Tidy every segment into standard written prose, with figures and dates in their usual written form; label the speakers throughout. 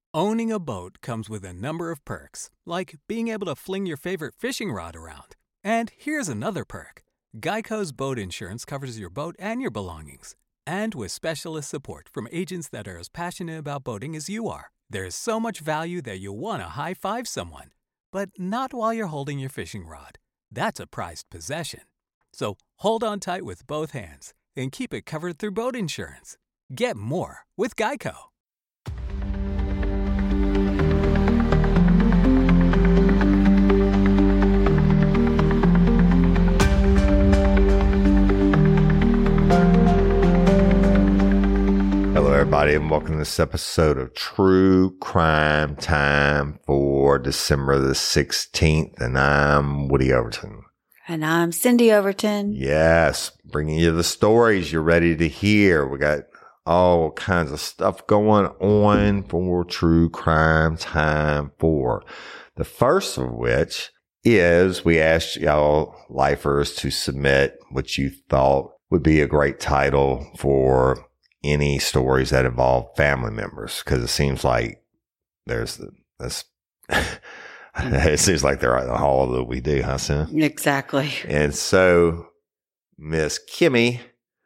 Speaker 1: Owning a boat comes with a number of perks, like being able to fling your favorite fishing rod around. And here's another perk. Geico's boat insurance covers your boat and your belongings. And with specialist support from agents that are as passionate about boating as you are, there's so much value that you'll want to high-five someone. But not while you're holding your fishing rod. That's a prized possession. So hold on tight with both hands and keep it covered through boat insurance. Get more with Geico.
Speaker 2: Hello, everybody, and welcome to this episode of True Crime Time for December the 16th. And I'm Woody Overton.
Speaker 3: And I'm Cindy Overton.
Speaker 2: Yes, bringing you the stories you're ready to hear. We got all kinds of stuff going on for True Crime Time 4. The first of which is we asked y'all lifers to submit what you thought would be a great title for any stories that involve family members, because it seems like there's this. It seems like they're all that we do, huh, Sam?
Speaker 3: Exactly.
Speaker 2: And so Miss Kimmy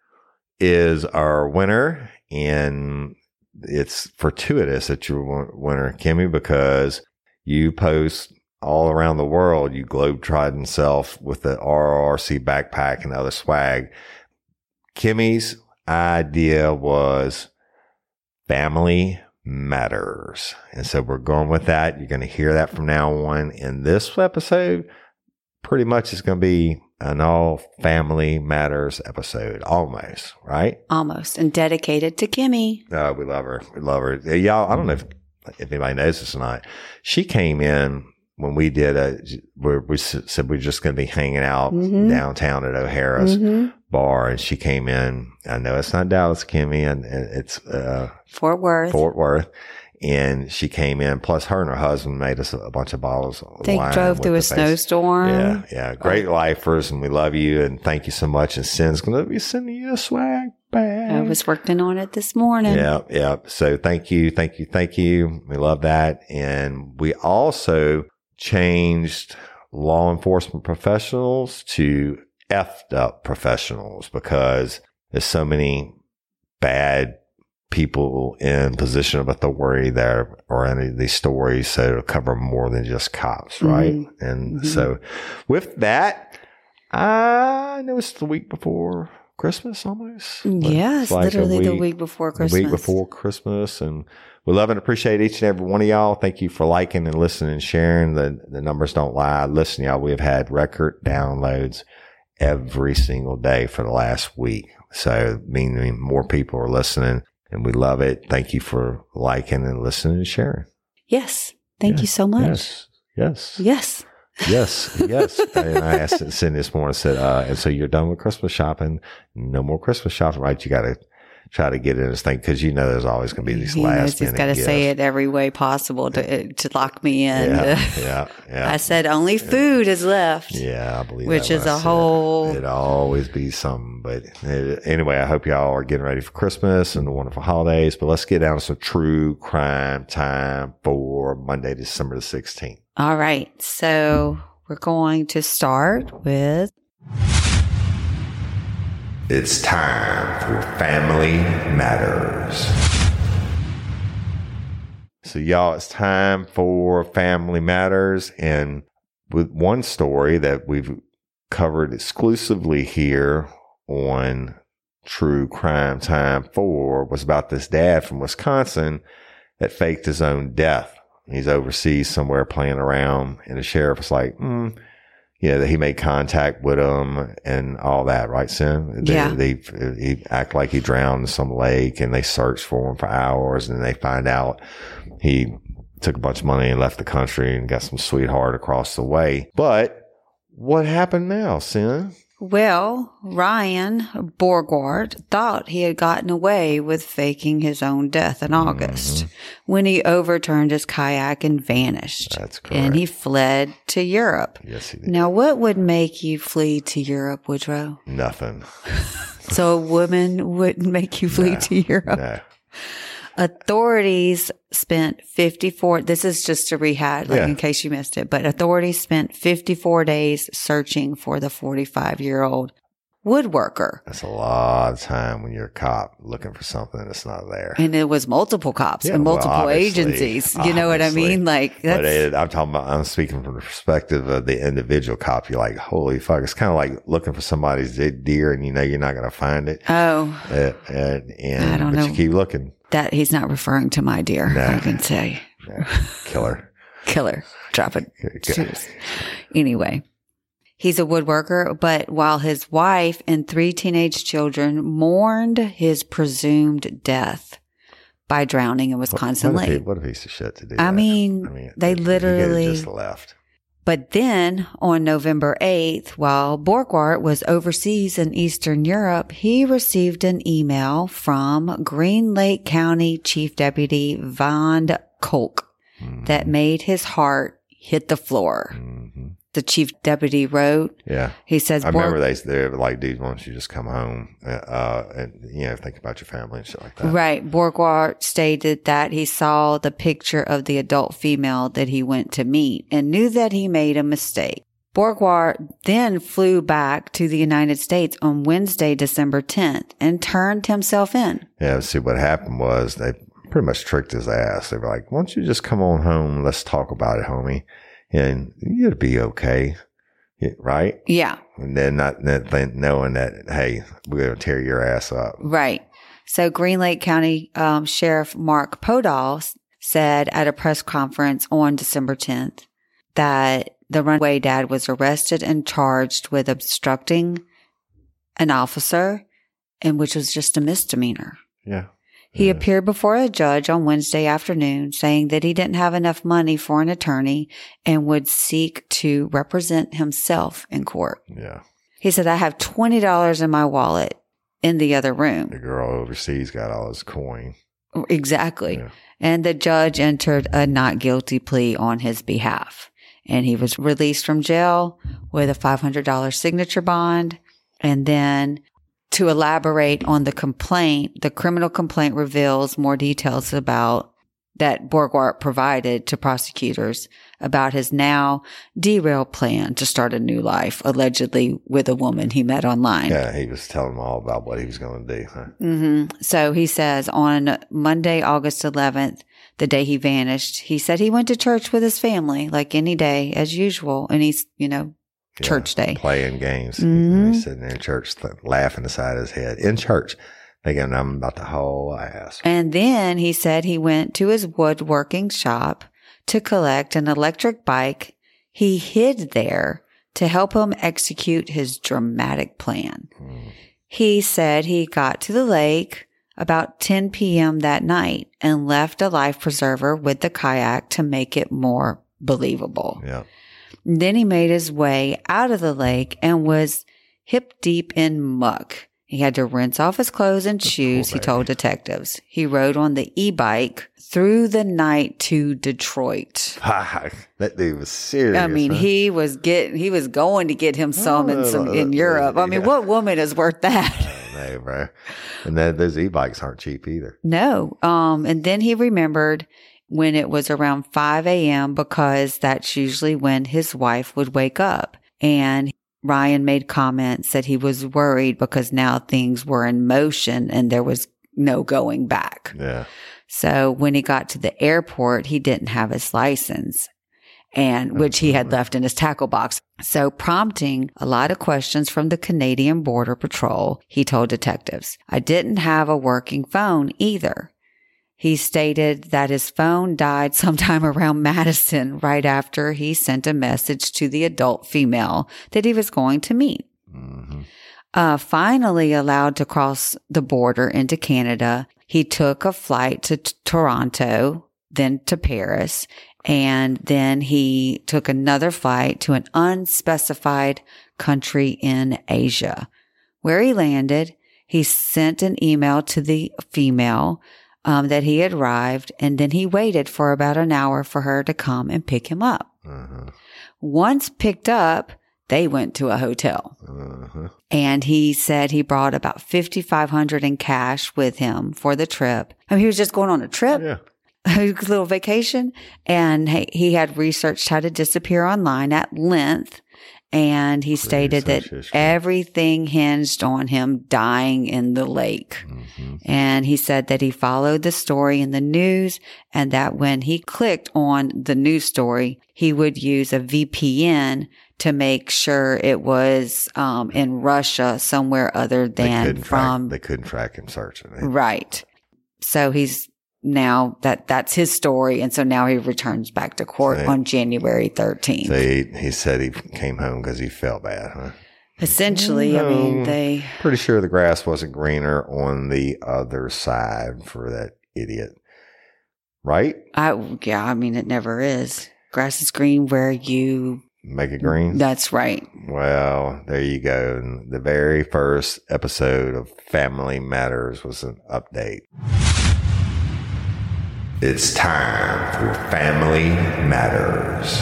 Speaker 2: is our winner, and it's fortuitous that you're winner, Kimmy, because you post all around the world. You globe-trotting self with the RRC backpack and other swag. Kimmy's idea was family matters. And so we're going with that. You're going to hear that from now on. And this episode pretty much is going to be an all family matters episode. Almost, right?
Speaker 3: Almost. And dedicated to Kimmy.
Speaker 2: Oh, we love her. We love her. Y'all, I don't know if anybody knows this or not. She came in when we did we said we were just going to be hanging out downtown at O'Hara's bar, and she came in. I know it's not Dallas, Kimmy, and it's
Speaker 3: Fort Worth.
Speaker 2: And she came in. Plus, her and her husband made us a bunch of bottles of
Speaker 3: they
Speaker 2: wine.
Speaker 3: drove through a snowstorm.
Speaker 2: Yeah. Great lifers, and we love you, and thank you so much. And Cin's going to be sending you a swag bag.
Speaker 3: I was working on it this morning.
Speaker 2: Yeah. So thank you. We love that. And we also changed law enforcement professionals to effed up professionals, because there's so many bad people in position of authority there or any of these stories. So it'll cover more than just cops, right? And so with that, I know it's the week before Christmas almost.
Speaker 3: Yes, like literally the week before Christmas.
Speaker 2: The week before Christmas. And we love and appreciate each and every one of y'all. Thank you for liking and listening and sharing. The numbers don't lie. Listen, y'all, we have had record downloads every single day for the last week. So meaning more people are listening, and we love it. Thank you for liking and listening and sharing.
Speaker 3: Yes. Thank you so much.
Speaker 2: Yes. And I asked Cindy this morning, I said, and so you're done with Christmas shopping? No more Christmas shopping, right? You got to try to get in this thing, because there's always going to be these last minute
Speaker 3: He's got to say it every way possible to lock me in.
Speaker 2: Yeah.
Speaker 3: I said only food is left.
Speaker 2: Yeah, I believe
Speaker 3: which
Speaker 2: that
Speaker 3: is a whole.
Speaker 2: It'd always be something. But anyway, I hope y'all are getting ready for Christmas and the wonderful holidays. But let's get down to some True Crime Time for Monday, December the 16th.
Speaker 3: All right. So we're going to start with.
Speaker 2: It's time for Family Matters. So y'all, it's time for Family Matters. And with one story that we've covered exclusively here on True Crime Time 4 was about this dad from Wisconsin that faked his own death. He's overseas somewhere playing around, and the sheriff was like, that he made contact with him and all that, right, Sim? He act like he drowned in some lake, and they searched for him for hours, and they find out he took a bunch of money and left the country and got some sweetheart across the way. But what happened now, Sim?
Speaker 3: Well, Ryan Borgward thought he had gotten away with faking his own death in August when he overturned his kayak and vanished.
Speaker 2: That's correct.
Speaker 3: And he fled to Europe.
Speaker 2: Yes, he did.
Speaker 3: Now, what would make you flee to Europe, Woodrow?
Speaker 2: Nothing.
Speaker 3: So a woman wouldn't make you flee to Europe?
Speaker 2: No.
Speaker 3: Authorities spent 54, this is just to rehash, in case you missed it, but authorities spent 54 days searching for the 45-year-old woodworker.
Speaker 2: That's a lot of time when you're a cop looking for something that's not there.
Speaker 3: And it was multiple cops and multiple agencies. You know what I mean? Like, that's,
Speaker 2: I'm speaking from the perspective of the individual cop. You're like, holy fuck. It's kind of like looking for somebody's dead deer and you know you're not going to find it.
Speaker 3: Oh.
Speaker 2: I don't know. You keep looking.
Speaker 3: That he's not referring to my deer, I can say.
Speaker 2: Killer.
Speaker 3: Drop it. Anyway. He's a woodworker, but while his wife and 3 teenage children mourned his presumed death by drowning in Wisconsin Lake.
Speaker 2: What a piece of shit to do.
Speaker 3: I mean, they literally
Speaker 2: just left.
Speaker 3: But then on November 8th, while Borgward was overseas in Eastern Europe, he received an email from Green Lake County Chief Deputy Von Kolk that made his heart hit the floor. Mm-hmm. The chief deputy wrote.
Speaker 2: Yeah.
Speaker 3: He says,
Speaker 2: I remember they're like, dude, why don't you just come home and think about your family and shit like that.
Speaker 3: Right. Borgward stated that he saw the picture of the adult female that he went to meet and knew that he made a mistake. Borgward then flew back to the United States on Wednesday, December 10th and turned himself in.
Speaker 2: Yeah. See, what happened was they pretty much tricked his ass. They were like, why don't you just come on home? Let's talk about it, homie. And you'd be okay, right?
Speaker 3: Yeah.
Speaker 2: And then not knowing that, hey, we're going to tear your ass up.
Speaker 3: Right. So Green Lake County Sheriff Mark Podol said at a press conference on December 10th that the runaway dad was arrested and charged with obstructing an officer, and which was just a misdemeanor.
Speaker 2: Yeah.
Speaker 3: He appeared before a judge on Wednesday afternoon saying that he didn't have enough money for an attorney and would seek to represent himself in court.
Speaker 2: Yeah.
Speaker 3: He said, I have $20 in my wallet in the other room.
Speaker 2: The girl overseas got all his coin.
Speaker 3: Exactly. Yeah. And the judge entered a not guilty plea on his behalf. And he was released from jail with a $500 signature bond. And then to elaborate on the complaint, the criminal complaint reveals more details about that Borgward provided to prosecutors about his now derailed plan to start a new life, allegedly with a woman he met online.
Speaker 2: Yeah, he was telling them all about what he was going to do. Huh?
Speaker 3: Mm-hmm. So he says on Monday, August 11th, the day he vanished, he said he went to church with his family like any day as usual. And he's, church day.
Speaker 2: Playing games.
Speaker 3: Mm-hmm.
Speaker 2: He's sitting there in church laughing aside his head. In church. Thinking I'm about to haul ass.
Speaker 3: And then he said he went to his woodworking shop to collect an electric bike he hid there to help him execute his dramatic plan. He said he got to the lake about 10 p.m. that night and left a life preserver with the kayak to make it more believable.
Speaker 2: Yeah.
Speaker 3: Then he made his way out of the lake and was hip deep in muck. He had to rinse off his clothes and shoes, he told detectives. He rode on the e-bike through the night to Detroit.
Speaker 2: That dude was serious.
Speaker 3: I mean, he was going to get him some in Europe. I mean, what woman is worth that?
Speaker 2: I don't know, bro. And those e-bikes aren't cheap either.
Speaker 3: No. And then he remembered when it was around 5 a.m. because that's usually when his wife would wake up. And Ryan made comments that he was worried because now things were in motion and there was no going back.
Speaker 2: Yeah.
Speaker 3: So when he got to the airport, he didn't have his license, and which he had left in his tackle box. So prompting a lot of questions from the Canadian Border Patrol, he told detectives, I didn't have a working phone either. He stated that his phone died sometime around Madison right after he sent a message to the adult female that he was going to meet. Mm-hmm. Finally allowed to cross the border into Canada, he took a flight to Toronto, then to Paris, and then he took another flight to an unspecified country in Asia. Where he landed, he sent an email to the female that he had arrived, and then he waited for about an hour for her to come and pick him up. Uh-huh. Once picked up, they went to a hotel.
Speaker 2: Uh-huh.
Speaker 3: And he said he brought about $5,500 in cash with him for the trip. I mean, he was just going on a trip.
Speaker 2: Yeah.
Speaker 3: A little vacation, and he had researched how to disappear online at length, and he stated that everything hinged on him dying in the lake.
Speaker 2: Mm-hmm.
Speaker 3: And he said that he followed the story in the news, and that when he clicked on the news story, he would use a VPN to make sure it was in Russia, somewhere other than
Speaker 2: they couldn't track him searching.
Speaker 3: Right. So he's now that's his story. And so now he returns back to court on January 13th.
Speaker 2: So he said he came home because he felt bad, huh?
Speaker 3: Essentially, I mean,
Speaker 2: pretty sure the grass wasn't greener on the other side for that idiot. Right?
Speaker 3: I mean, it never is. Grass is green where you
Speaker 2: make it green.
Speaker 3: That's right.
Speaker 2: Well, there you go. And the very first episode of Family Matters was an update. It's time for Family Matters.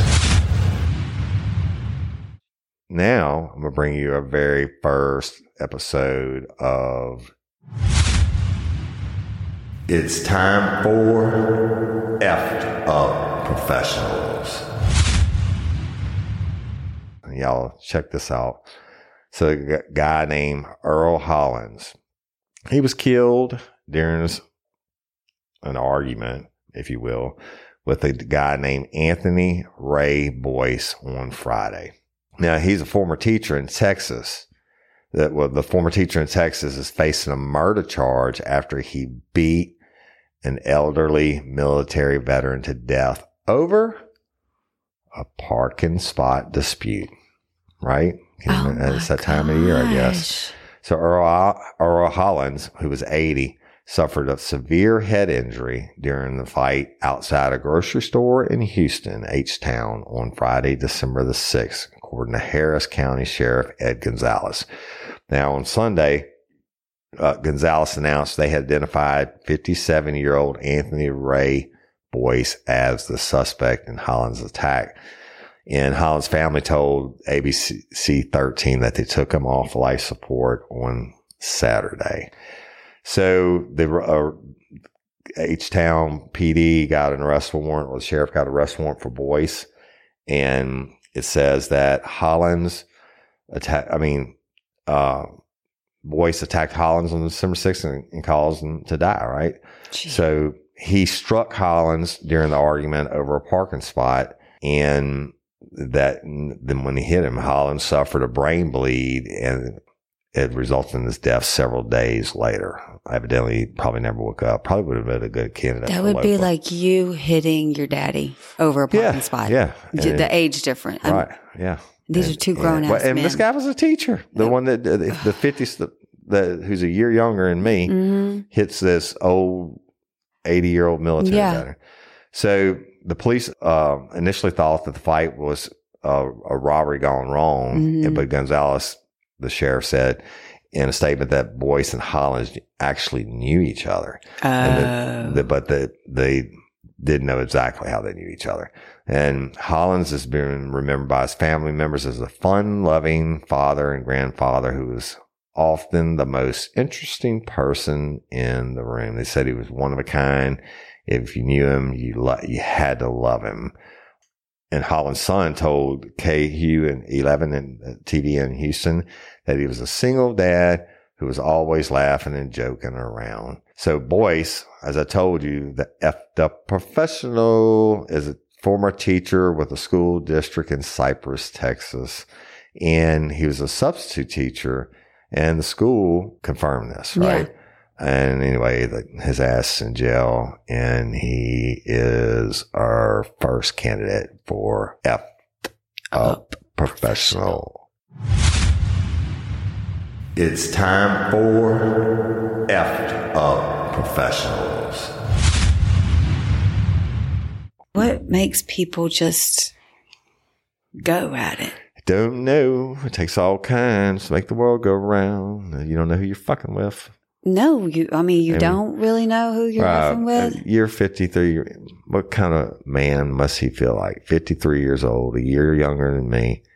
Speaker 2: Now, I'm going to bring you a very first episode of It's Time for Effed Up Professionals. Y'all check this out. So a guy named Earl Hollins, he was killed during an argument, if you will, with a guy named Anthony Ray Boyce on Friday. Now, he's a former teacher in Texas. The former teacher in Texas is facing a murder charge after he beat an elderly military veteran to death over a parking spot dispute. Right? It's that time of year, I guess. So Earl Hollins, who was 80, suffered a severe head injury during the fight outside a grocery store in Houston, H-Town, on Friday, December the 6th, according to Harris County Sheriff Ed Gonzalez. Now, on Sunday, Gonzalez announced they had identified 57-year-old Anthony Ray Boyce as the suspect in Hollins' attack. And Hollins' family told ABC 13 that they took him off life support on Saturday. So the H-Town PD got an arrest warrant, or the sheriff got an arrest warrant for Boyce. And it says that Boyce attacked Hollins on December 6th and caused him to die, right? Jeez. So he struck Hollins during the argument over a parking spot, and then when he hit him, Hollins suffered a brain bleed, and it resulted in his death several days later. Evidently, he probably never woke up. Probably would have been a good candidate.
Speaker 3: That would be like you hitting your daddy over a parking spot.
Speaker 2: Yeah.
Speaker 3: The age difference.
Speaker 2: Right. Yeah.
Speaker 3: These are two grown-ass men.
Speaker 2: And this guy was a teacher. The one that, the 50s, who's a year younger than me, hits this old 80-year-old military veteran. So the police initially thought that the fight was a robbery gone wrong. But Gonzalez, the sheriff, said in a statement that Boyce and Hollins actually knew each other. But they didn't know exactly how they knew each other. And Hollins has been remembered by his family members as a fun-loving father and grandfather who was often the most interesting person in the room. They said he was one of a kind. If you knew him, you had to love him. And Hollins' son told KHU and 11 and TV in Houston that he was a single dad who was always laughing and joking around. So Boyce, as I told you, the effed up professional, is a former teacher with a school district in Cypress, Texas. And he was a substitute teacher, and the school confirmed this, right? Yeah. And anyway, his ass in jail, and he is our first candidate for effed up professional. It's time for effed up professionals.
Speaker 3: What makes people just go at it?
Speaker 2: Don't know. It takes all kinds to make the world go round. You don't know who you're fucking with.
Speaker 3: No, you don't really know who you're messing with?
Speaker 2: You're 53. What kind of man must he feel like? 53 years old, a year younger than me.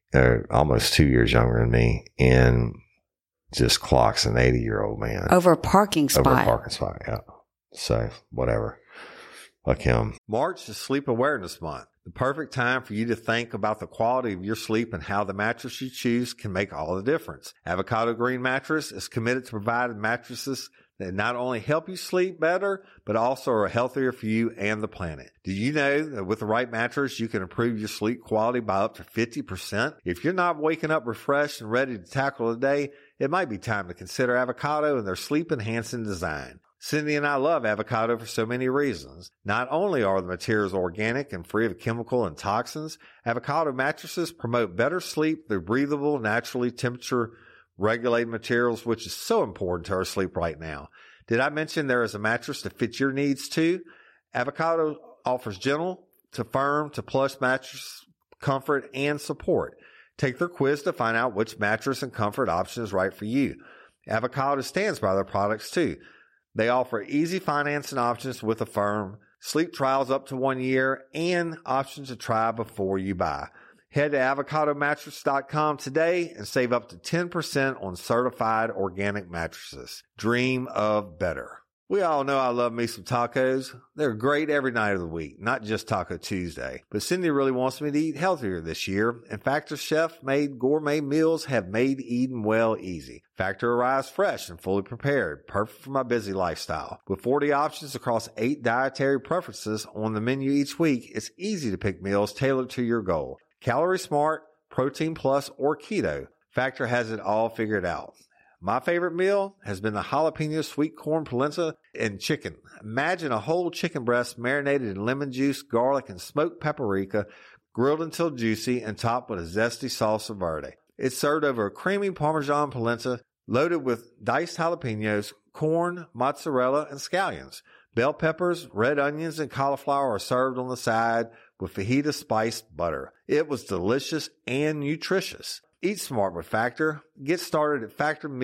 Speaker 2: almost 2 years younger than me, and just clocks an 80-year-old man.
Speaker 3: Over a parking spot.
Speaker 2: Over a parking spot, yeah. So, whatever. Fuck him. March is Sleep Awareness Month. The perfect time for you to think about the quality of your sleep and how the mattress you choose can make all the difference. Avocado Green Mattress is committed to providing mattresses that not only help you sleep better, but also are healthier for you and the planet. Do you know that with the right mattress, you can improve your sleep quality by up to 50%? If you're not waking up refreshed and ready to tackle the day, it might be time to consider Avocado and their sleep-enhancing design. Cindy and I love Avocado for so many reasons. Not only are the materials organic and free of chemical and toxins, Avocado mattresses promote better sleep through breathable, naturally temperature-regulated materials, which is so important to our sleep right now. Did I mention there is a mattress to fit your needs too? Avocado offers gentle to firm to plush mattress comfort and support. Take their quiz to find out which mattress and comfort option is right for you. Avocado stands by their products too. They offer easy financing options with Affirm, sleep trials up to 1 year, and options to try before you buy. Head to avocadomattress.com today and save up to 10% on certified organic mattresses. Dream of better. We all know I love me some tacos. They're great every night of the week, not just Taco Tuesday. But Cindy really wants me to eat healthier this year, and Factor chef-made gourmet meals have made eating well easy. Factor arrives fresh and fully prepared, perfect for my busy lifestyle. With 40 options across 8 dietary preferences on the menu each week, it's easy to pick meals tailored to your goal. Calorie Smart, Protein Plus, or Keto, Factor has it all figured out. My favorite meal has been the jalapeno sweet corn polenta and chicken. Imagine a whole chicken breast marinated in lemon juice, garlic, and smoked paprika, grilled until juicy and topped with a zesty salsa verde. It's served over a creamy Parmesan polenta loaded with diced jalapenos, corn, mozzarella, and scallions. Bell peppers, red onions, and cauliflower are served on the side with fajita spiced butter. It was delicious and nutritious. Eat smart with Factor. Get started at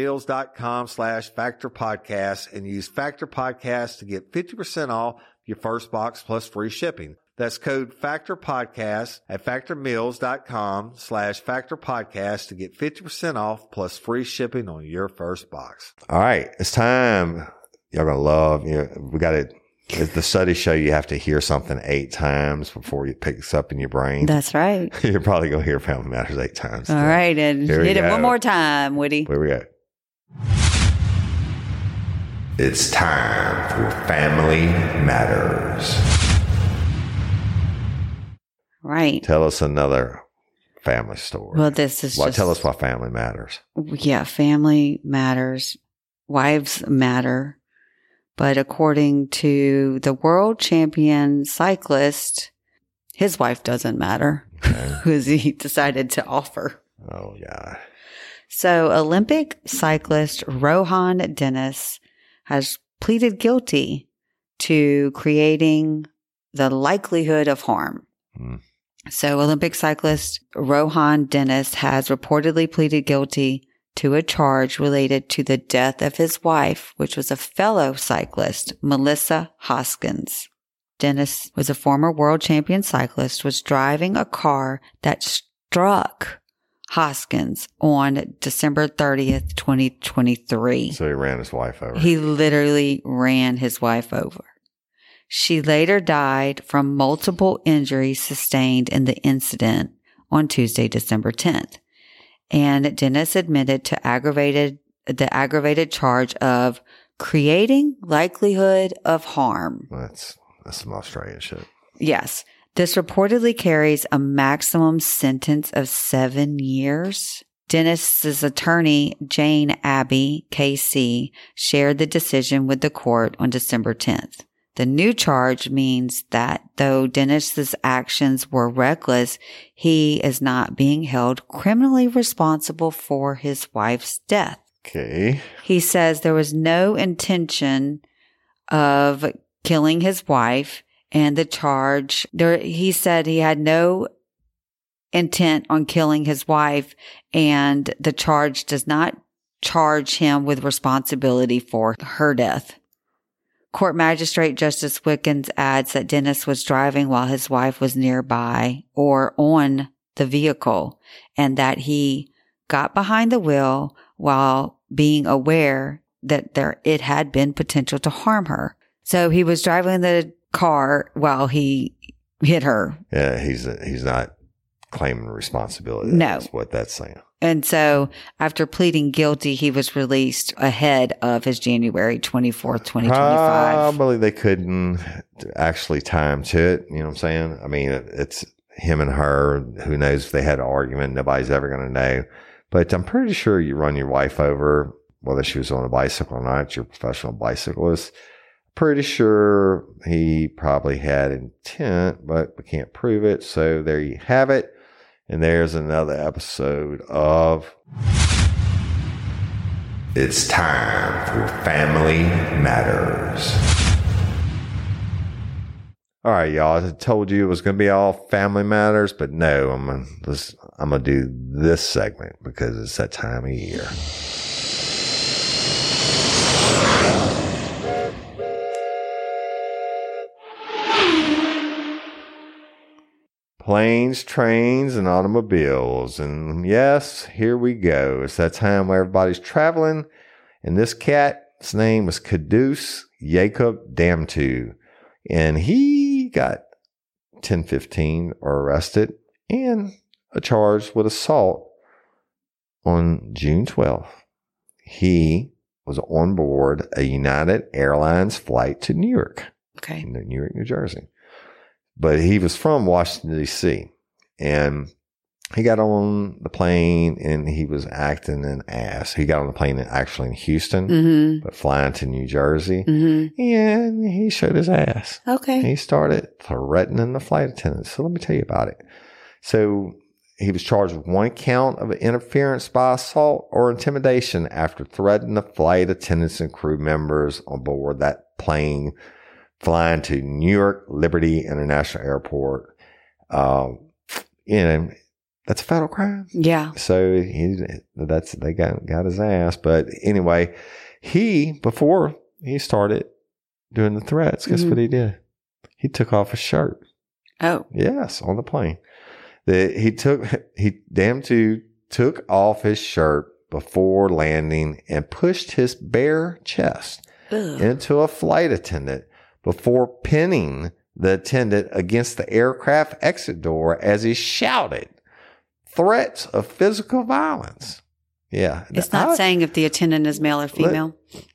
Speaker 2: factormeals.com/factorpodcast and use Factor Podcast to get 50% off your first box plus free shipping. That's code FACTORPODCAST at factormeals.com/factorpodcast to get 50% off plus free shipping on your first box. All right. It's time. Y'all gonna love, we got it. The studies show you have to hear something 8 times before it picks up in your brain.
Speaker 3: That's right.
Speaker 2: You're probably going to hear Family Matters 8 times.
Speaker 3: All right. And hit it one more time, Woody.
Speaker 2: Here we go. It's time for Family Matters.
Speaker 3: Right.
Speaker 2: Tell us another family story.
Speaker 3: Well, this is
Speaker 2: tell us why family matters.
Speaker 3: Yeah. Family matters. Wives matter. But according to the world champion cyclist, his wife doesn't matter because he decided to offer.
Speaker 2: Oh, yeah.
Speaker 3: So Olympic cyclist Rohan Dennis has pleaded guilty to creating the likelihood of harm. So Olympic cyclist Rohan Dennis has reportedly pleaded guilty to a charge related to the death of his wife, which was a fellow cyclist, Melissa Hoskins. Dennis was a former world champion cyclist, was driving a car that struck Hoskins on December 30th, 2023.
Speaker 2: So he ran his wife over.
Speaker 3: He literally ran his wife over. She later died from multiple injuries sustained in the incident on Tuesday, December 10th. And Dennis admitted to the aggravated charge of creating likelihood of harm.
Speaker 2: That's some Australian shit.
Speaker 3: Yes. This reportedly carries a maximum sentence of 7 years. Dennis's attorney, Jane Abbey, KC, shared the decision with the court on December 10th. The new charge means that though Dennis's actions were reckless, he is not being held criminally responsible for his wife's death.
Speaker 2: Okay.
Speaker 3: He says there was no intention of killing his wife, and the charge, he said he had no intent on killing his wife, and the charge does not charge him with responsibility for her death. Court Magistrate Justice Wickens adds that Dennis was driving while his wife was nearby or on the vehicle and that he got behind the wheel while being aware that it had been potential to harm her. So he was driving the car while he hit her.
Speaker 2: Yeah, he's not claiming responsibility.
Speaker 3: No.
Speaker 2: That's what that's saying.
Speaker 3: And so after pleading guilty, he was released ahead of his January 24th, 2025.
Speaker 2: Probably they couldn't actually time to it. You know what I'm saying? I mean, it's him and her. Who knows if they had an argument? Nobody's ever going to know. But I'm pretty sure you run your wife over, whether she was on a bicycle or not, you're a professional bicyclist. Pretty sure he probably had intent, but we can't prove it. So there you have it. And there's another episode of It's Time for Family Matters. All right, y'all. I told you it was going to be all Family Matters, but no, I'm going to do this segment because it's that time of year. Planes, trains, and automobiles. And yes, here we go. It's that time where everybody's traveling. And this cat's name was Caduce Jacob Damtu. And he got 10-15 arrested and charged with assault on June 12th. He was on board a United Airlines flight to New York.
Speaker 3: Okay.
Speaker 2: New York, New Jersey. But he was from Washington, D.C. And he got on the plane and he was acting an ass. He got on the plane actually in Houston, but flying to New Jersey. And he showed his ass.
Speaker 3: Okay.
Speaker 2: He started threatening the flight attendants. So let me tell you about it. So he was charged with one count of interference by assault or intimidation after threatening the flight attendants and crew members on board that plane flying to New York Liberty International Airport. That's a federal crime.
Speaker 3: Yeah.
Speaker 2: So they got his ass. But anyway, before he started doing the threats, guess what he did? He took off his shirt.
Speaker 3: Oh.
Speaker 2: Yes, on the plane. He took off his shirt before landing and pushed his bare chest into a flight attendant before pinning the attendant against the aircraft exit door as he shouted threats of physical violence. Yeah.
Speaker 3: It's not saying if the attendant is male or female.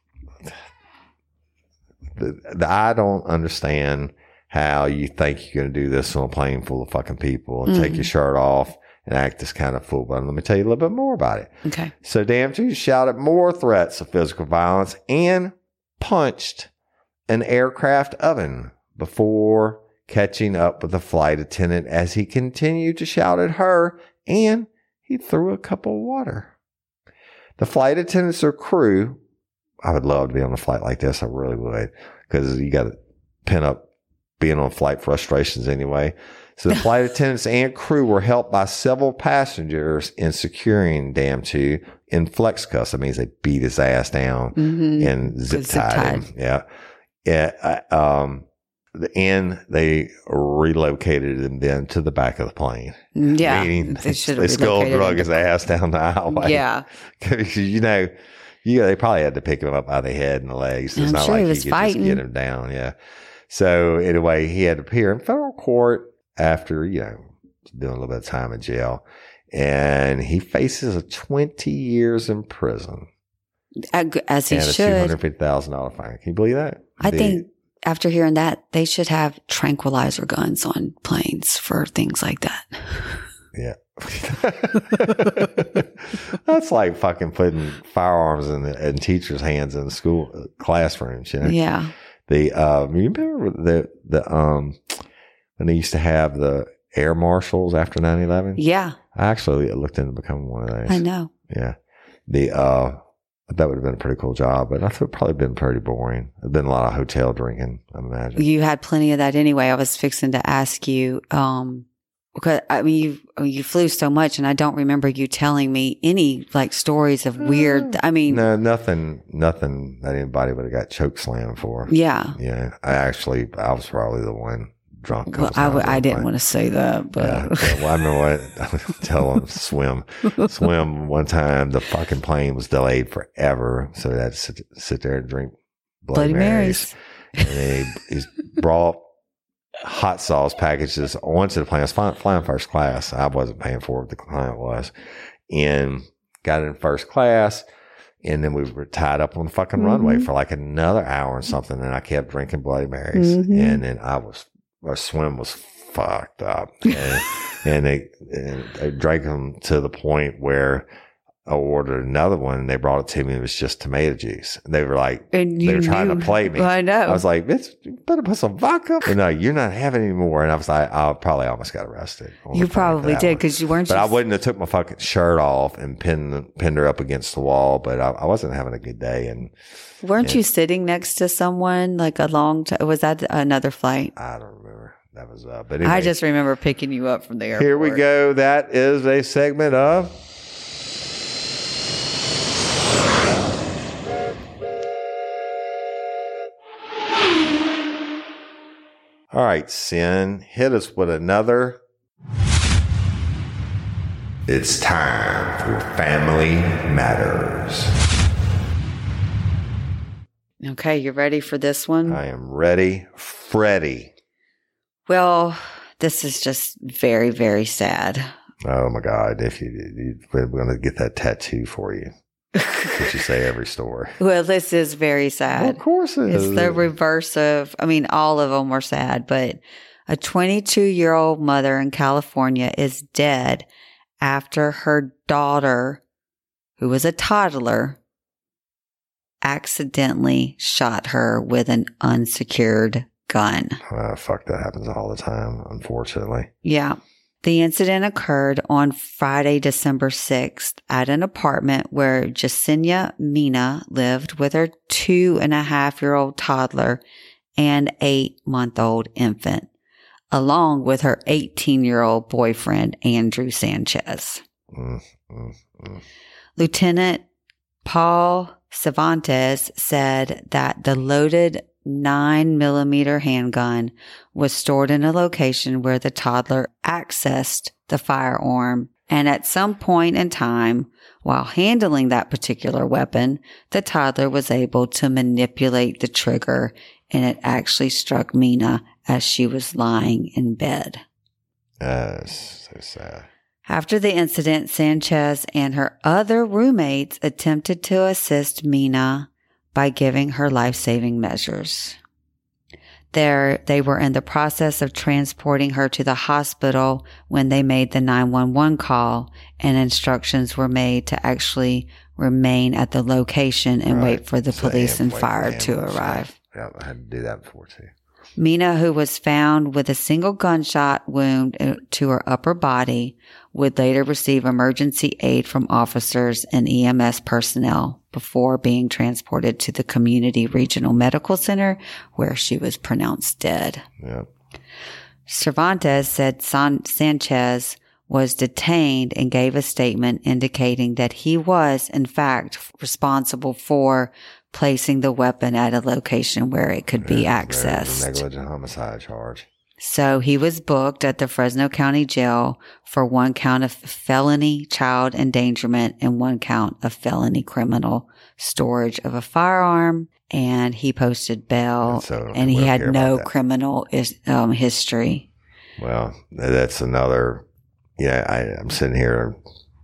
Speaker 2: I don't understand how you think you're going to do this on a plane full of fucking people and take your shirt off and act this kind of fool. But let me tell you a little bit more about it.
Speaker 3: Okay.
Speaker 2: So Damtu shouted more threats of physical violence and punched an aircraft oven before catching up with the flight attendant as he continued to shout at her, and he threw a cup of water. The flight attendants or crew, I would love to be on a flight like this. I really would, because you got to pin up being on flight frustrations anyway. So the flight attendants and crew were helped by several passengers in securing Damtu in flex cuffs. That means they beat his ass down and zip tied him. Yeah. Yeah. And they relocated him then to the back of the plane.
Speaker 3: Yeah.
Speaker 2: Meaning they still drug his ass down the aisle.
Speaker 3: Yeah.
Speaker 2: Because, they probably had to pick him up by the head and the legs. It's not like you could just get him down. Yeah. So anyway, he had to appear in federal court after, doing a little bit of time in jail. And he faces 20 years in prison.
Speaker 3: As he should.
Speaker 2: And a $250,000 fine. Can you believe that?
Speaker 3: I think after hearing that, they should have tranquilizer guns on planes for things like that.
Speaker 2: Yeah. That's like fucking putting firearms in teachers' hands in the school classrooms,
Speaker 3: Yeah.
Speaker 2: You remember when they used to have the air marshals after 9/11?
Speaker 3: Yeah.
Speaker 2: I actually looked into becoming one of those.
Speaker 3: I know.
Speaker 2: Yeah. That would have been a pretty cool job, but I thought it would probably been pretty boring. There'd been a lot of hotel drinking, I imagine.
Speaker 3: You had plenty of that anyway. I was fixing to ask you, because you flew so much, and I don't remember you telling me any stories of weird.
Speaker 2: No, nothing that anybody would have got choke slammed for.
Speaker 3: Yeah.
Speaker 2: Yeah. I was probably the one drunk.
Speaker 3: Well, I didn't want to say that, but
Speaker 2: well, I remember what tell them swim. One time the fucking plane was delayed forever, so they had to sit there and drink Bloody Marys. And he brought hot sauce packages onto the plane. I was flying first class. I wasn't paying for it. The client was, and got in first class. And then we were tied up on the fucking runway for like another hour and something. And I kept drinking Bloody Marys. And then our swim was fucked up. And they drank them to the point where I ordered another one and they brought it to me. It was just tomato juice. And they were like, they were trying to play me.
Speaker 3: I know.
Speaker 2: I was like, bitch, you better put some vodka. And no, you're not having any more. And I was like, I probably almost got arrested.
Speaker 3: You probably did because you weren't.
Speaker 2: But I wouldn't have took my fucking shirt off and pinned her up against the wall. But I wasn't having a good day. And
Speaker 3: weren't you sitting next to someone like a long time? Was that another flight?
Speaker 2: I don't remember. That was, but anyway,
Speaker 3: I just remember picking you up from the airport.
Speaker 2: Here we go. That is a segment of. All right, Sin, hit us with another. It's time for Family Matters.
Speaker 3: Okay, you ready for this one?
Speaker 2: I am ready, Freddie.
Speaker 3: Well, this is just very, very sad.
Speaker 2: Oh my God! If we're going to get that tattoo for you. What you say every story.
Speaker 3: Well, this is very sad.
Speaker 2: Well, of course it is.
Speaker 3: It's the reverse of, all of them were sad, but a 22-year-old mother in California is dead after her daughter, who was a toddler, accidentally shot her with an unsecured gun.
Speaker 2: Fuck, that happens all the time, unfortunately.
Speaker 3: Yeah. The incident occurred on Friday, December 6th at an apartment where Jasenia Mina lived with her 2.5-year-old toddler and 8-month-old infant, along with her 18-year-old boyfriend, Andrew Sanchez. Lieutenant Paul Cervantes said that the loaded 9mm handgun was stored in a location where the toddler accessed the firearm. And at some point in time, while handling that particular weapon, the toddler was able to manipulate the trigger and it actually struck Mina as she was lying in bed.
Speaker 2: That's so sad.
Speaker 3: After the incident, Sanchez and her other roommates attempted to assist Mina by giving her life-saving measures. They were in the process of transporting her to the hospital when they made the 911 call, and instructions were made to actually remain at the location and wait for the police and fire to arrive.
Speaker 2: Yeah, I had to do that before too.
Speaker 3: Mina, who was found with a single gunshot wound to her upper body, would later receive emergency aid from officers and EMS personnel before being transported to the Community Regional Medical Center, where she was pronounced dead.
Speaker 2: Yep.
Speaker 3: Cervantes said Sanchez was detained and gave a statement indicating that he was, in fact, responsible for placing the weapon at a location where it could be accessed.
Speaker 2: Negligent homicide charge.
Speaker 3: So he was booked at the Fresno County Jail for 1 count of felony child endangerment and 1 count of felony criminal storage of a firearm. And he posted bail, and he had no criminal history.
Speaker 2: Well, that's another. Yeah, I'm sitting here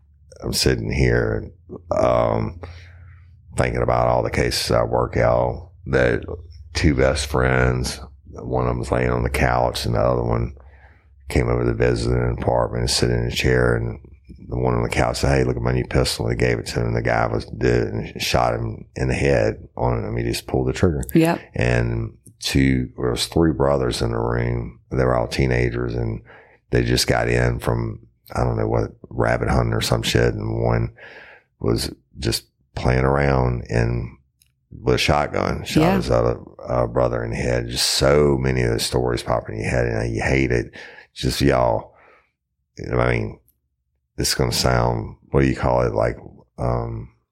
Speaker 2: thinking about all the cases I work out. That 2 best friends. One of them was laying on the couch, and the other one came over to visit in an apartment and sitting in a chair. And the one on the couch said, "Hey, look at my new pistol." They gave it to him. The guy did it and shot him in the head on him. He just pulled the trigger.
Speaker 3: Yeah.
Speaker 2: And there was 3 brothers in the room. They were all teenagers, and they just got in from, I don't know what, rabbit hunting or some shit. And one was just playing around and with a shotgun, shot his other brother in the head. Just so many of those stories popping in your head, and you hate it. Just y'all, I mean, this is going to sound, what do you call it? Like,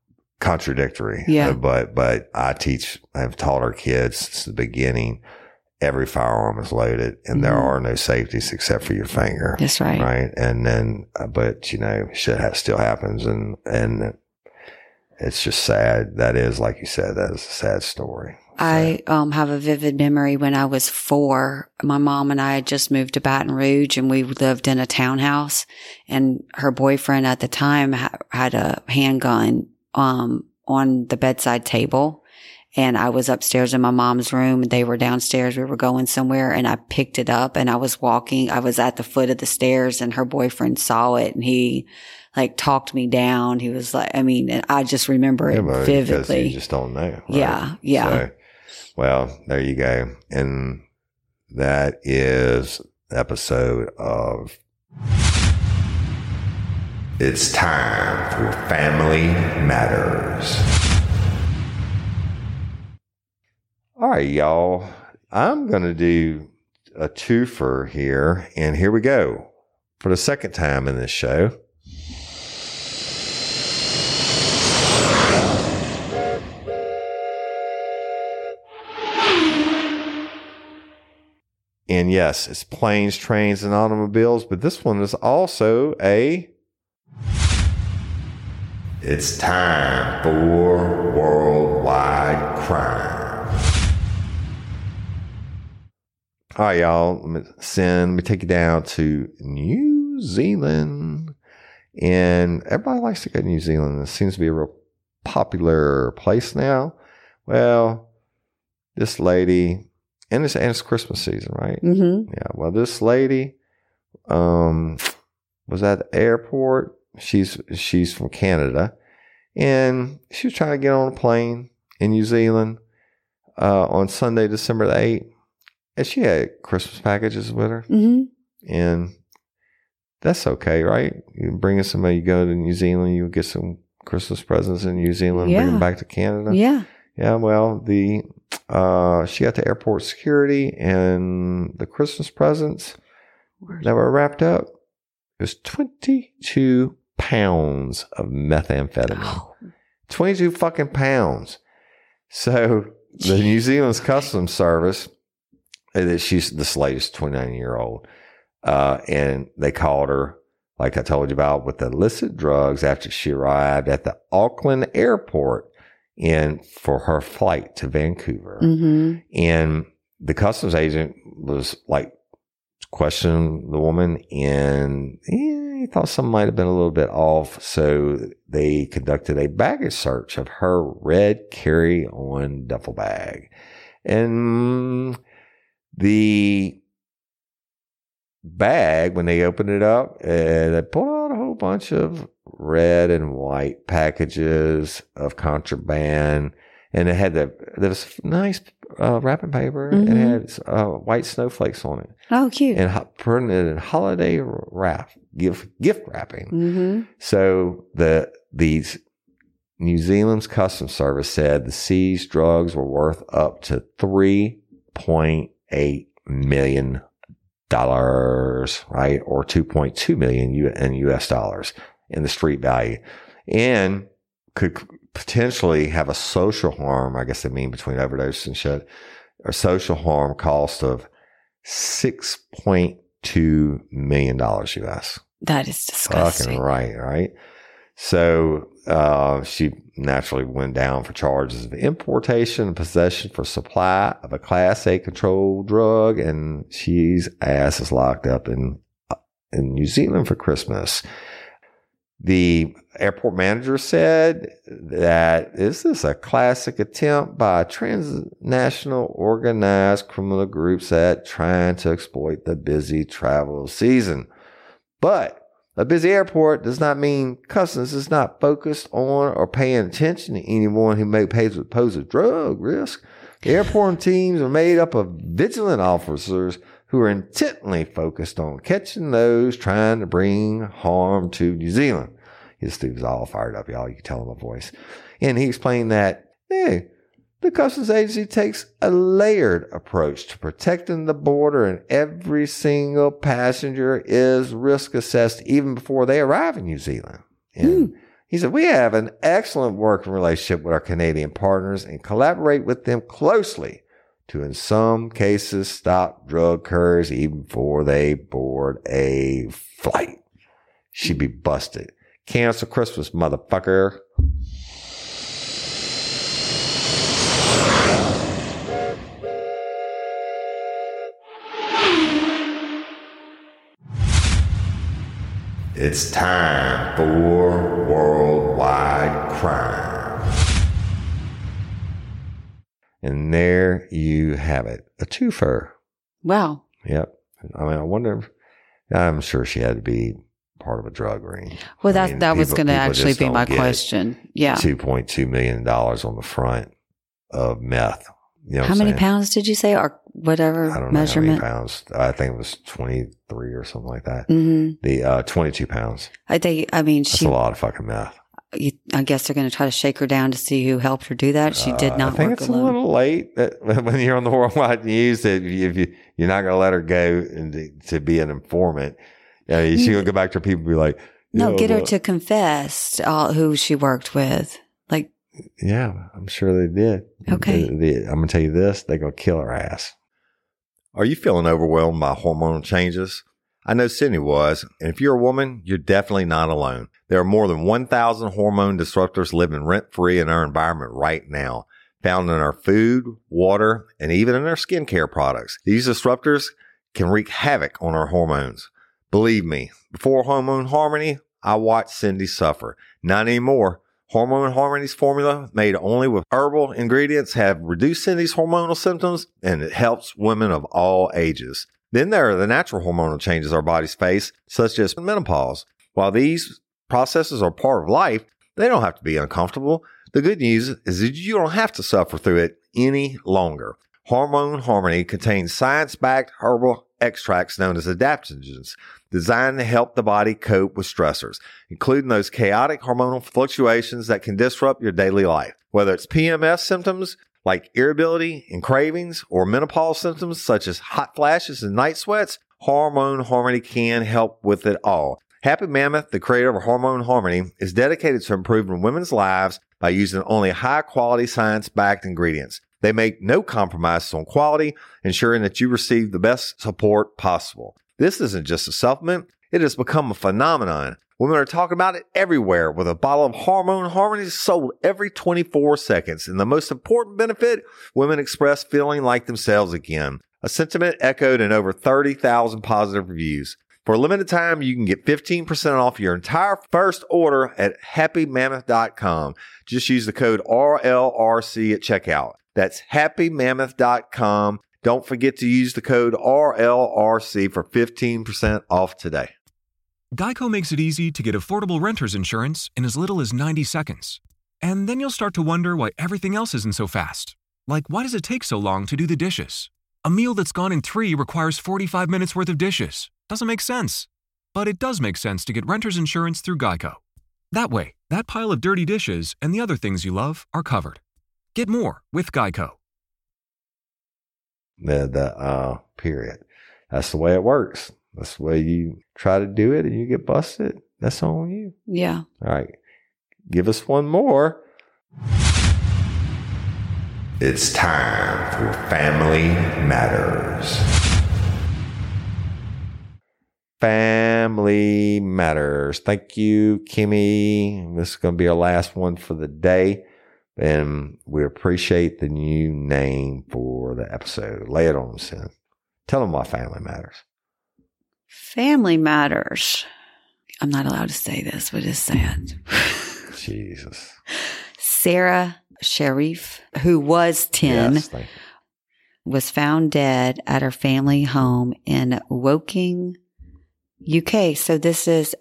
Speaker 2: contradictory.
Speaker 3: Yeah.
Speaker 2: But I have taught our kids since the beginning, every firearm is loaded and there are no safeties except for your finger.
Speaker 3: That's right.
Speaker 2: Right. And then, but shit still happens. And it's just sad. That is, like you said, that is a sad story.
Speaker 3: I have a vivid memory when I was 4. My mom and I had just moved to Baton Rouge and we lived in a townhouse, and her boyfriend at the time had a handgun on the bedside table, and I was upstairs in my mom's room and they were downstairs. We were going somewhere and I picked it up and I was at the foot of the stairs and her boyfriend saw it and he talked me down. He was like, I just remember it vividly.
Speaker 2: Because you just don't know. Right?
Speaker 3: Yeah. Yeah.
Speaker 2: So, well, there you go. And that is the episode of It's Time for Family Matters. All right, y'all. I'm going to do a twofer here. And here we go. For the second time in this show. And yes, it's planes, trains, and automobiles, but this one is also It's time for worldwide crime. All right, y'all. Let me take you down to New Zealand. And everybody likes to go to New Zealand. It seems to be a real popular place now. Well, this lady... And it's Christmas season, right?
Speaker 3: Mm-hmm.
Speaker 2: Yeah. Well, this lady was at the airport. She's from Canada, and she was trying to get on a plane in New Zealand on Sunday, December the 8th. And she had Christmas packages with her, and that's okay, right? You bring in somebody, you go to New Zealand, you get some Christmas presents in New Zealand, bring them back to Canada.
Speaker 3: Yeah.
Speaker 2: Yeah. Well, she got to airport security, and the Christmas presents that were wrapped up, it was 22 pounds of methamphetamine. Oh. 22 fucking pounds. So the New Zealand's Customs Service, this lady's 29-year-old, and they called her, like I told you about, with illicit drugs after she arrived at the Auckland airport for her flight to Vancouver. Mm-hmm. And the customs agent was questioning the woman, and he thought something might have been a little bit off. So they conducted a baggage search of her red carry-on duffel bag. And the bag, when they opened it up, they pulled out a whole bunch of red and white packages of contraband, and there was nice wrapping paper, and it had white snowflakes on it.
Speaker 3: Oh, cute!
Speaker 2: And printed in holiday wrap, gift wrapping. So these New Zealand's Customs Service said the seized drugs were worth up to $3.8 million, right, or 2.2 million in US dollars in the street value, and could potentially have a social harm, I guess they mean between overdose and shit, or social harm cost of $6.2 million US.
Speaker 3: That is disgusting.
Speaker 2: Fucking right? So she naturally went down for charges of importation and possession for supply of a Class A controlled drug, and she's ass is locked up in New Zealand for Christmas. The airport manager said that this is a classic attempt by transnational organized criminal groups at trying to exploit the busy travel season. But a busy airport does not mean customs is not focused on or paying attention to anyone who may pose a drug risk. The airport teams are made up of vigilant officers who are intently focused on catching those trying to bring harm to New Zealand. This dude was all fired up, y'all. You can tell in my voice. And he explained that, the customs agency takes a layered approach to protecting the border, and every single passenger is risk assessed even before they arrive in New Zealand. And he said, we have an excellent working relationship with our Canadian partners and collaborate with them closely to, in some cases, stop drug couriers even before they board a flight. She'd be busted. Cancel Christmas, motherfucker. It's time for Worldwide Crime. And there you have it. A twofer.
Speaker 3: Wow.
Speaker 2: Yep. I mean, I wonder, I'm sure she had to be part of a drug ring.
Speaker 3: Well, that was going to actually be my question. Yeah.
Speaker 2: $2.2 million on the front of meth. You know
Speaker 3: how many pounds did you say, or whatever
Speaker 2: I don't
Speaker 3: measurement?
Speaker 2: know how many pounds. I think it was 23 or something like that.
Speaker 3: Mm-hmm.
Speaker 2: The 22 pounds.
Speaker 3: That's a
Speaker 2: lot of fucking meth.
Speaker 3: I guess they're going to try to shake her down to see who helped her do that. She did not.
Speaker 2: I think
Speaker 3: work
Speaker 2: it's
Speaker 3: alone.
Speaker 2: a little late when you're on the Worldwide News. That if you're not going to let her go to be an informant, she's going to go back to her people and be like,
Speaker 3: no, get her to confess who she worked with. Like,
Speaker 2: yeah, I'm sure they did.
Speaker 3: Okay.
Speaker 2: I'm going to tell you this, they're going to kill her ass. Are you feeling overwhelmed by hormonal changes? I know Sydney was, and if you're a woman, you're definitely not alone. There are more than 1,000 hormone disruptors living rent-free in our environment right now, found in our food, water, and even in our skincare products. These disruptors can wreak havoc on our hormones. Believe me, before Hormone Harmony, I watched Cindy suffer. Not anymore. Hormone Harmony's formula, made only with herbal ingredients, have reduced Cindy's hormonal symptoms, and it helps women of all ages. Then there are the natural hormonal changes our bodies face, such as menopause. While these processes are part of life, they don't have to be uncomfortable. The good news is that you don't have to suffer through it any longer. Hormone Harmony contains science-backed herbal extracts known as adaptogens, designed to help the body cope with stressors, including those chaotic hormonal fluctuations that can disrupt your daily life. Whether it's PMS symptoms like irritability and cravings, or menopause symptoms such as hot flashes and night sweats, Hormone Harmony can help with it all. Happy Mammoth, the creator of Hormone Harmony, is dedicated to improving women's lives by using only high-quality, science-backed ingredients. They make no compromises on quality, ensuring that you receive the best support possible. This isn't just a supplement. It has become a phenomenon. Women are talking about it everywhere, with a bottle of Hormone Harmony sold every 24 seconds. And the most important benefit, women express feeling like themselves again. A sentiment echoed in over 30,000 positive reviews. For a limited time, you can get 15% off your entire first order at happymammoth.com. Just use the code RLRC at checkout. That's happymammoth.com. Don't forget to use the code RLRC for 15% off today.
Speaker 4: Geico makes it easy to get affordable renter's insurance in as little as 90 seconds. And then you'll start to wonder why everything else isn't so fast. Like, why does it take so long to do the dishes? A meal that's gone in 3 requires 45 minutes worth of dishes. Doesn't make sense. But it does make sense to get renter's insurance through Geico. That way, that pile of dirty dishes and the other things you love are covered. Get more with Geico.
Speaker 2: The period. That's the way it works. That's the way you try to do it and you get busted. That's on you.
Speaker 3: Yeah.
Speaker 2: All right. Give us one more. It's time for Family Matters. Family Matters. Thank you, Kimmy. This is going to be our last one for the day. And we appreciate the new name for the episode. Lay it on them, Sin. Tell them why Family Matters.
Speaker 3: Family Matters. I'm not allowed to say this, but it's sad.
Speaker 2: Jesus.
Speaker 3: Sarah Sharif, who was 10,
Speaker 2: Yes,
Speaker 3: was found dead at her family home in Woking, UK. So this is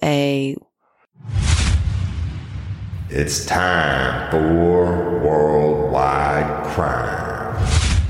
Speaker 2: It's time for Worldwide Crime.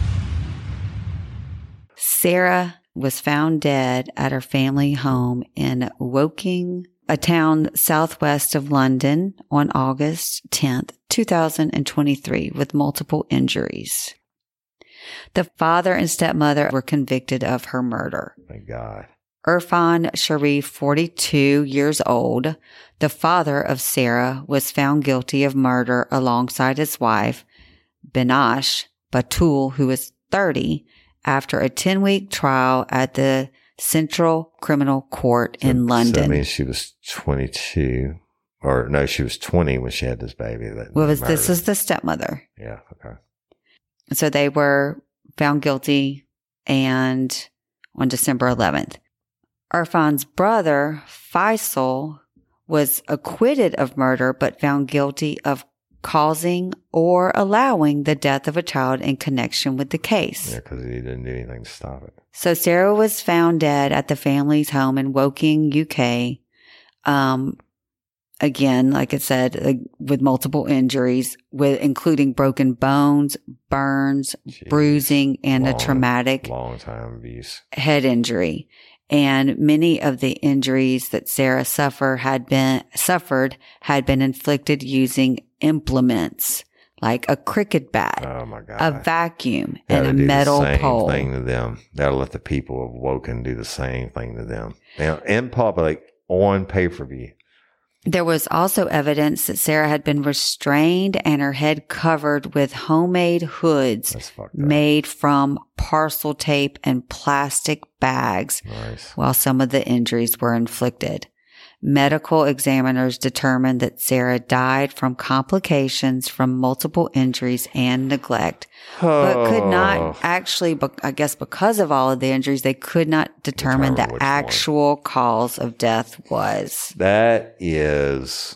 Speaker 3: Sarah was found dead at her family home in Woking, a town southwest of London, on August 10th, 2023, with multiple injuries. The father and stepmother were convicted of her murder.
Speaker 2: Thank God.
Speaker 3: Irfan Sharif, 42 years old, the father of Sarah, was found guilty of murder alongside his wife, Binash Batul, who was 30 after a 10-week trial at the Central Criminal Court in London.
Speaker 2: So that means she was 22. Or no, she was 20 when she had this baby.
Speaker 3: This is the stepmother.
Speaker 2: Yeah, okay.
Speaker 3: So they were found guilty and on December 11th. Irfan's brother, Faisal, was acquitted of murder but found guilty of causing or allowing the death of a child in connection with the case.
Speaker 2: Yeah, because he didn't do anything to stop it.
Speaker 3: So Sarah was found dead at the family's home in Woking, UK. Again, like I said, with multiple injuries, including broken bones, burns, bruising, and a traumatic
Speaker 2: long time abuse
Speaker 3: head injury. And many of the injuries that Sarah suffered had been inflicted using implements like a cricket bat,
Speaker 2: oh my God,
Speaker 3: a vacuum, and a metal pole.
Speaker 2: The same thing to them. That'll let the people of Woking do the same thing to them. Now, in public, on pay-per-view.
Speaker 3: There was also evidence that Sarah had been restrained and her head covered with homemade hoods made from parcel tape and plastic bags.
Speaker 2: Nice.
Speaker 3: While some of the injuries were inflicted. Medical examiners determined that Sarah died from complications from multiple injuries and neglect, but could not actually, I guess because of all of the injuries, they could not determine the actual cause of death was.
Speaker 2: That is,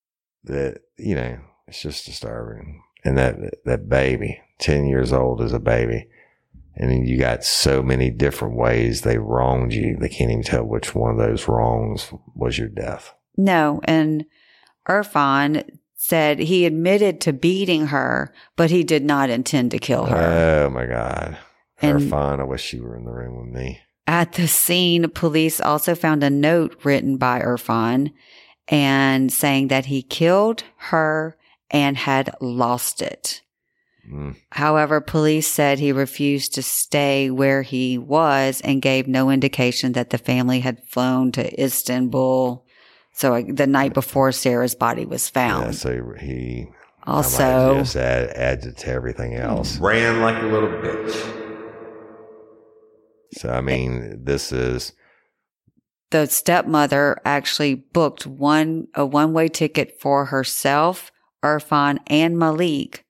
Speaker 2: it's just disturbing. And that baby, 10 years old is a baby. And then you got so many different ways they wronged you. They can't even tell which one of those wrongs was your death.
Speaker 3: No. And Irfan said he admitted to beating her, but he did not intend to kill her.
Speaker 2: Oh, my God. Irfan, I wish you were in the room with me.
Speaker 3: At the scene, police also found a note written by Irfan and saying that he killed her and had lost it. However, police said he refused to stay where he was and gave no indication that the family had flown to Istanbul. So the night before Sarah's body was found.
Speaker 2: Yeah, so he
Speaker 3: also
Speaker 2: just added to everything else. Ran like a little bitch. So, I mean, this is...
Speaker 3: The stepmother actually booked a one-way ticket for herself, Irfan, and Malik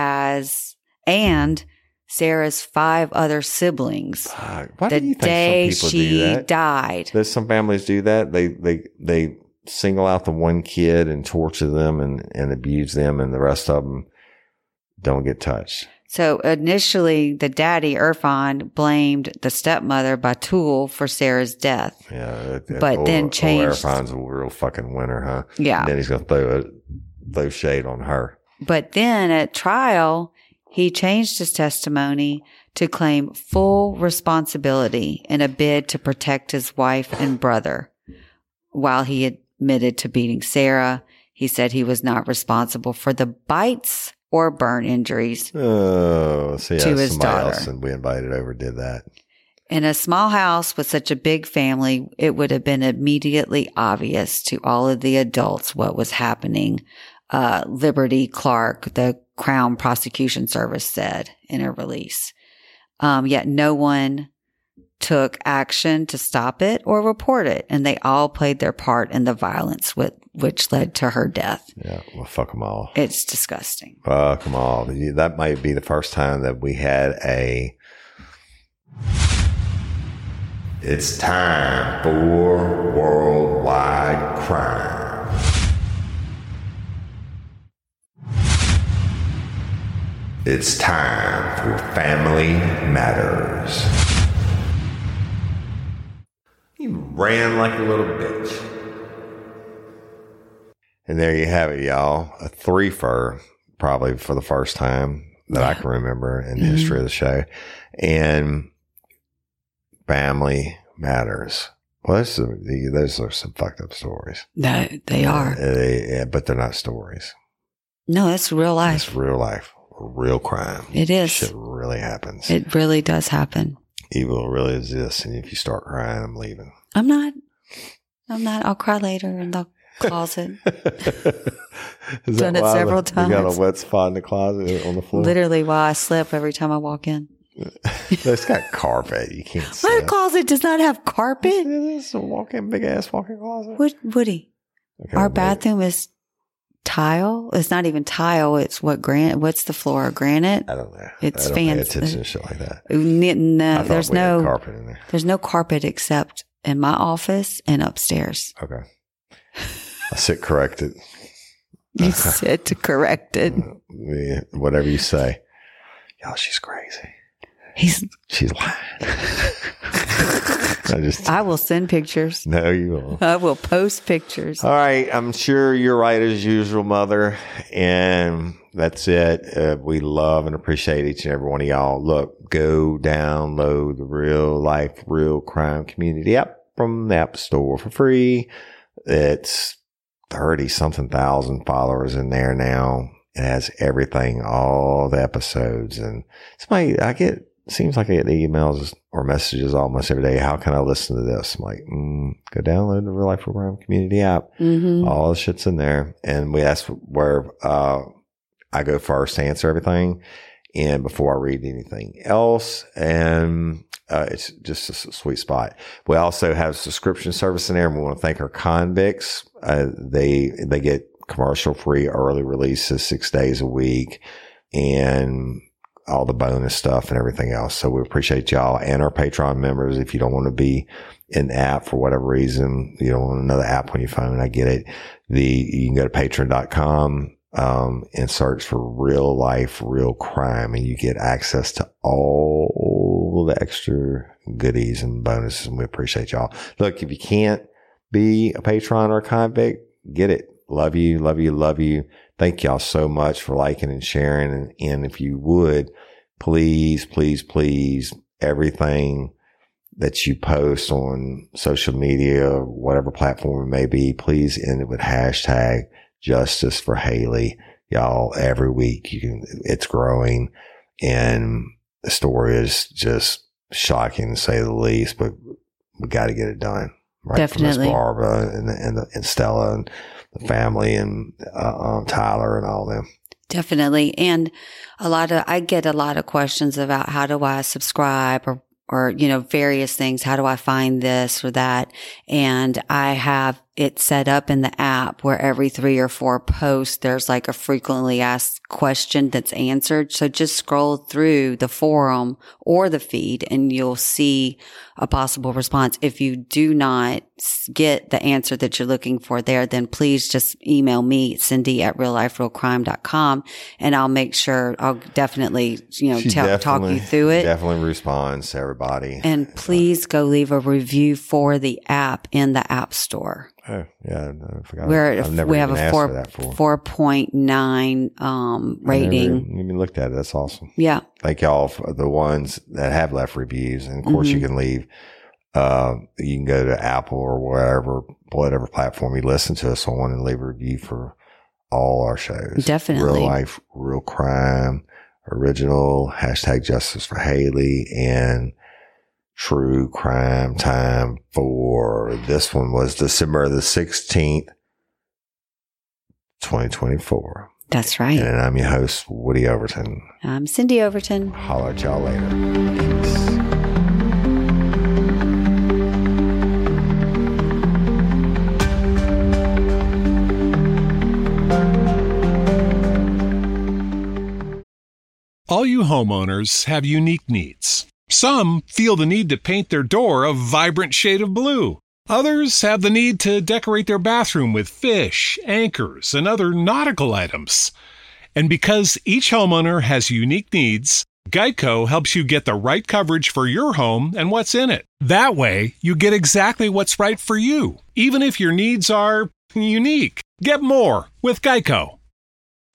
Speaker 3: and Sarah's 5 other siblings.
Speaker 2: Why do you think some people do that?
Speaker 3: She died.
Speaker 2: There's some families do that. They single out the one kid and torture them and abuse them, and the rest of them don't get touched.
Speaker 3: So initially, the daddy, Irfan, blamed the stepmother, Batul, for Sarah's death.
Speaker 2: Yeah.
Speaker 3: But then changed.
Speaker 2: Irfan's a real fucking winner, huh?
Speaker 3: Yeah.
Speaker 2: And then he's going to throw shade on her.
Speaker 3: But then at trial, he changed his testimony to claim full responsibility in a bid to protect his wife and brother. While he admitted to beating Sarah, he said he was not responsible for the bites or burn injuries
Speaker 2: to
Speaker 3: his daughter.
Speaker 2: Else and we invited over did that.
Speaker 3: In a small house with such a big family, it would have been immediately obvious to all of the adults what was happening. Liberty Clark, the Crown Prosecution Service, said in a release. Yet no one took action to stop it or report it, and they all played their part in the violence which led to her death.
Speaker 2: Yeah, well, fuck them all.
Speaker 3: It's disgusting.
Speaker 2: Fuck them all. That might be the first time that we had a... It's time for worldwide crime. It's time for Family Matters. You ran like a little bitch. And there you have it, y'all. A threefer, probably for the first time that I can remember in the history of the show. And Family Matters. Well, those are some fucked up stories.
Speaker 3: No, they are.
Speaker 2: But they're not stories.
Speaker 3: No, it's real life.
Speaker 2: It's real life. Real crime.
Speaker 3: It is.
Speaker 2: Shit really happens.
Speaker 3: It really does happen.
Speaker 2: Evil really exists. And if you start crying, I'm leaving.
Speaker 3: I'm not. I'll cry later in the closet. Done it several times.
Speaker 2: You got a wet spot in the closet on the floor?
Speaker 3: Literally while I slip every time I walk in.
Speaker 2: It's got carpet. You can't sit.
Speaker 3: My closet does not have carpet.
Speaker 2: It's a big ass walk-in closet.
Speaker 3: Woody,
Speaker 2: Okay,
Speaker 3: our bathroom is tile. It's not even tile. It's what's the floor? Granite?
Speaker 2: I don't know.
Speaker 3: It's
Speaker 2: I don't pay
Speaker 3: fancy.
Speaker 2: attention to shit like that.
Speaker 3: No, there's
Speaker 2: we had
Speaker 3: no
Speaker 2: carpet in there.
Speaker 3: There's no carpet except in my office and upstairs.
Speaker 2: Okay. I sit corrected.
Speaker 3: You said to correct it.
Speaker 2: Yeah, whatever you say. Y'all, she's crazy. She's lying.
Speaker 3: I will send pictures.
Speaker 2: No, you won't.
Speaker 3: I will post pictures.
Speaker 2: All right. I'm sure you're right as usual, Mother. And that's it. We love and appreciate each and every one of y'all. Look, go download the Real Life, Real Crime Community app from the App Store for free. It's 30-something thousand followers in there now. It has everything, all the episodes. And seems like I get emails or messages almost every day. How can I listen to this? I'm like, go download the Real Life Program Community app. Mm-hmm. All the shit's in there. And that's where I go first to answer everything and before I read anything else. And it's just a sweet spot. We also have a subscription service in there, and we want to thank our convicts. They get commercial-free early releases 6 days a week and all the bonus stuff and everything else. So we appreciate y'all and our Patreon members. If you don't want to be in the app for whatever reason, you don't want another app on your phone, I get it. You can go to patreon.com and search for Real Life, Real Crime, and you get access to all the extra goodies and bonuses. And we appreciate y'all. Look, if you can't be a patron or a convict, get it. Love you, love you, love you. Thank y'all so much for liking and sharing. And if you would, please, please, please, everything that you post on social media, whatever platform it may be, please end it with hashtag Justice for Haley. Y'all, every week it's growing, and the story is just shocking to say the least, but we got to get it done. Right?
Speaker 3: Definitely.
Speaker 2: For Barbara and Stella and the family and Tyler and all them.
Speaker 3: Definitely. And I get a lot of questions about how do I subscribe or, various things. How do I find this or that? And I have it set up in the app where every 3 or 4 posts, there's like a frequently asked question that's answered. So just scroll through the forum or the feed and you'll see a possible response. If you do not get the answer that you're looking for there, then please just email me, Cindy@realliferealcrime.com, and I'll make sure I'll definitely, talk you through it.
Speaker 2: Definitely responds to everybody.
Speaker 3: And please go leave a review for the app in the App Store.
Speaker 2: Oh, yeah. I forgot.
Speaker 3: We have a 4.9 rating.
Speaker 2: I never even looked at it. That's awesome.
Speaker 3: Yeah.
Speaker 2: Thank y'all for the ones that have left reviews. And of course, you can leave. You can go to Apple or whatever platform you listen to us on and leave a review for all our shows.
Speaker 3: Definitely.
Speaker 2: Real Life, Real Crime, Original, hashtag Justice for Haley, and True Crime Time for this one was December the 16th, 2024.
Speaker 3: That's right.
Speaker 2: And I'm your host, Woody Overton.
Speaker 3: I'm Cindy Overton.
Speaker 2: Holler at y'all later. Peace.
Speaker 5: All you homeowners have unique needs. Some feel the need to paint their door a vibrant shade of blue. Others have the need to decorate their bathroom with fish, anchors, and other nautical items. And because each homeowner has unique needs, Geico helps you get the right coverage for your home and what's in it. That way, you get exactly what's right for you, even if your needs are unique. Get more with Geico.